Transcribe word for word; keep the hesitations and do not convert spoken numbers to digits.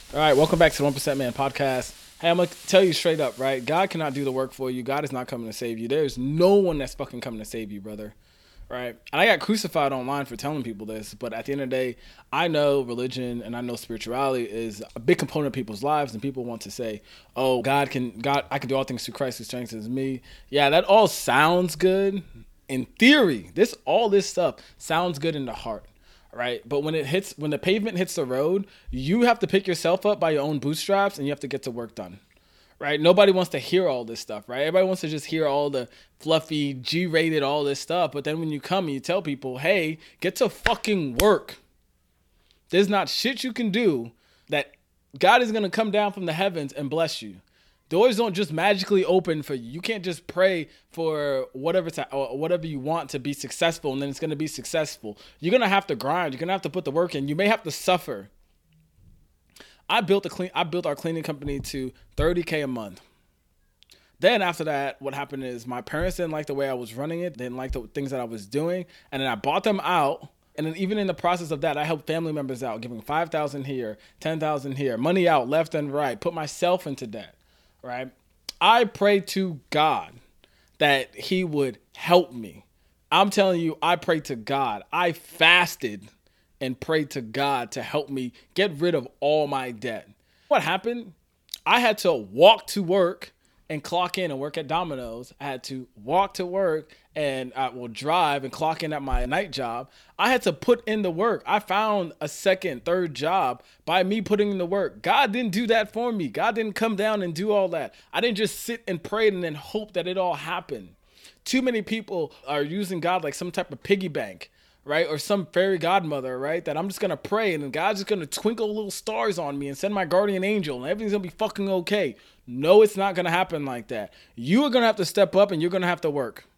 All right, welcome back to the one percent Man podcast. Hey, I'm going to tell you straight up, right? God cannot do the work for you. God is not coming to save you. There's no one that's fucking coming to save you, brother. Right? And I got crucified online for telling people this, but at the end of the day, I know religion and I know spirituality is a big component of people's lives, and people want to say, oh, God can, God, I can do all things through Christ who strengthens me. Yeah, that all sounds good in theory. This, all this stuff sounds good in the heart. Right. But when it hits, when the pavement hits the road, you have to pick yourself up by your own bootstraps and you have to get to work done. Right. Nobody wants to hear all this stuff. Right. Everybody wants to just hear all the fluffy G rated, all this stuff. But then when you come and you tell people, hey, get to fucking work. There's not shit you can do that God is going to come down from the heavens and bless you. Doors don't just magically open for you. You can't just pray for whatever to, or whatever you want to be successful and then it's going to be successful. You're going to have to grind. You're going to have to put the work in. You may have to suffer. I built a clean. I built our cleaning company to thirty K a month. Then after that, what happened is my parents didn't like the way I was running it. They didn't like the things that I was doing. And then I bought them out. And then even in the process of that, I helped family members out, giving five thousand dollars here, ten thousand dollars here, money out left and right, put myself into debt. Right? I prayed to God that he would help me. I'm telling you, I prayed to God. I fasted and prayed to God to help me get rid of all my debt. What happened? I had to walk to work and clock in and work at Domino's. I had to walk to work and I will drive and clock in at my night job. I had to put in the work. I found a second, third job by me putting in the work. God didn't do that for me. God didn't come down and do all that. I didn't just sit and pray and then hope that it all happened. Too many people are using God like some type of piggy bank, right? Or some fairy godmother, right? That I'm just going to pray and then God's just going to twinkle little stars on me and send my guardian angel and everything's going to be fucking okay. No, it's not going to happen like that. You are going to have to step up and you're going to have to work.